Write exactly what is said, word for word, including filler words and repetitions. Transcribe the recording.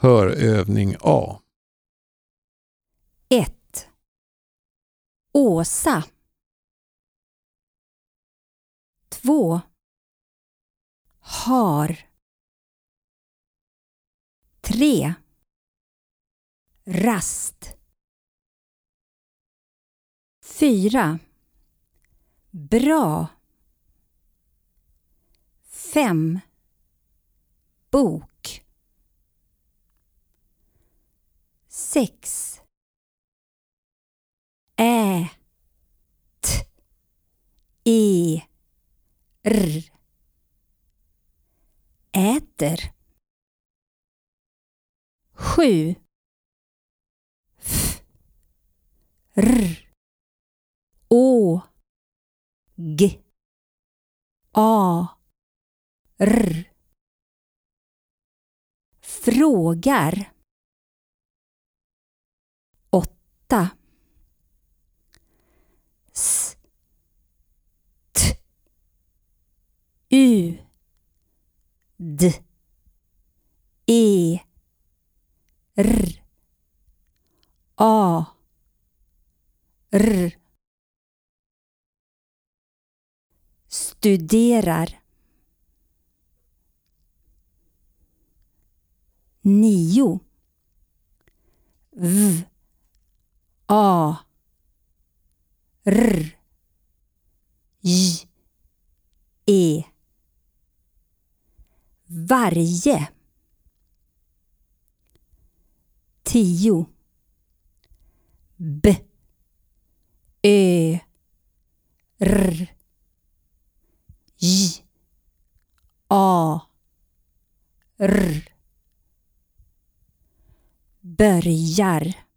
Hörövning A. ett. Åsa. två. Har. tre. Rast. fyra. Bra. fem. Bok. sex. Ä. T. E. R. Äter. sju. F. R. Å. G. A. R. Frågar. åtta. S. T. U. D. E. R. A. R. Studerar. nio. V. A. R. J. E. Varje. tio. B. Ö. R. J. A. R. Börjar.